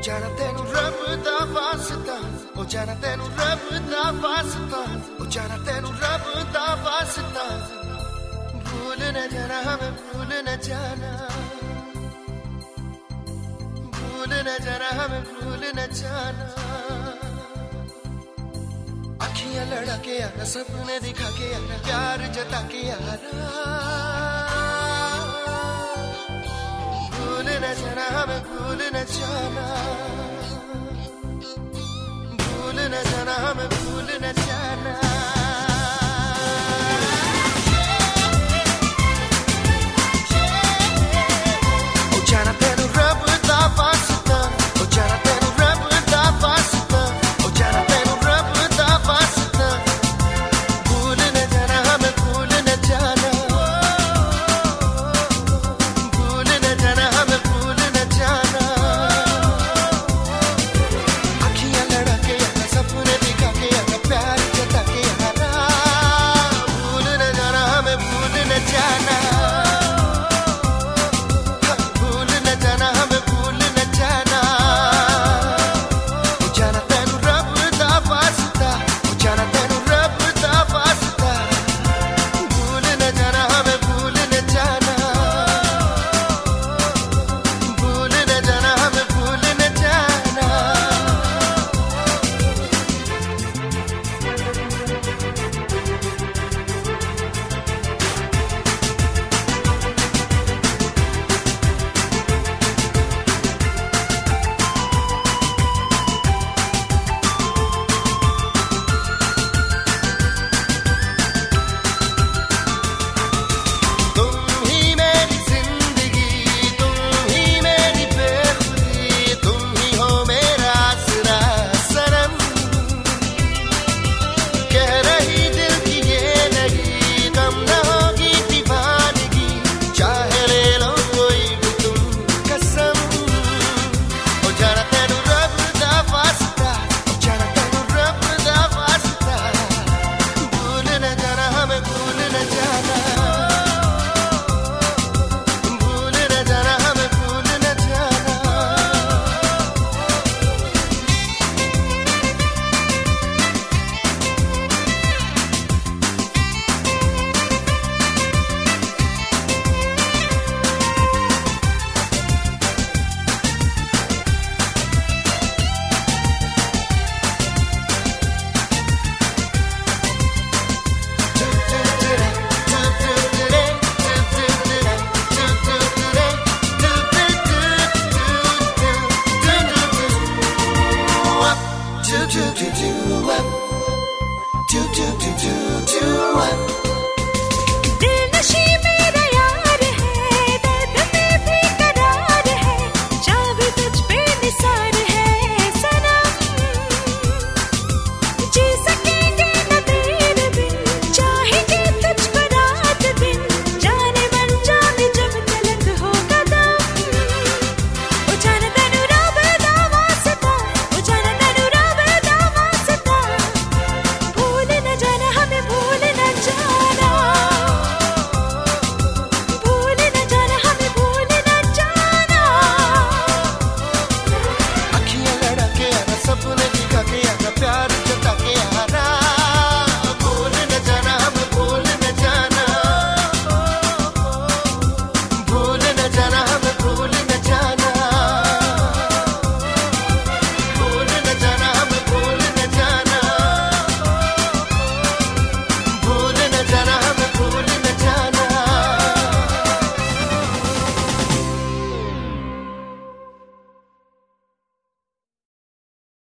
ਜਾਣਾ ਤੈਨੂੰ ਰੱਬ ਦਾ ਵਾਸਤਾ, ਉਹ ਜਾਣਾ ਤੈਨੂੰ ਰੱਬ ਦਾ ਵਾਸਤਾ, ਉਹ ਜਾਣਾ ਤੈਨੂੰ ਰੱਬ ਦਾ ਵਾਸਤਾ। ਭੁੱਲ ਨਾ ਜਾਣਾ ਹਮੇ ਭੁੱਲ ਨਾ ਜਾਣਾ, भूल न जाना हमें भूल न जाना। अखियां लड़ा के आना, सपने दिखा के आना, प्यार जता के आना। भूल न जाना हमें भूल न जाना, भूल न जाना हमें भूल न जाना। do do do do do do do do do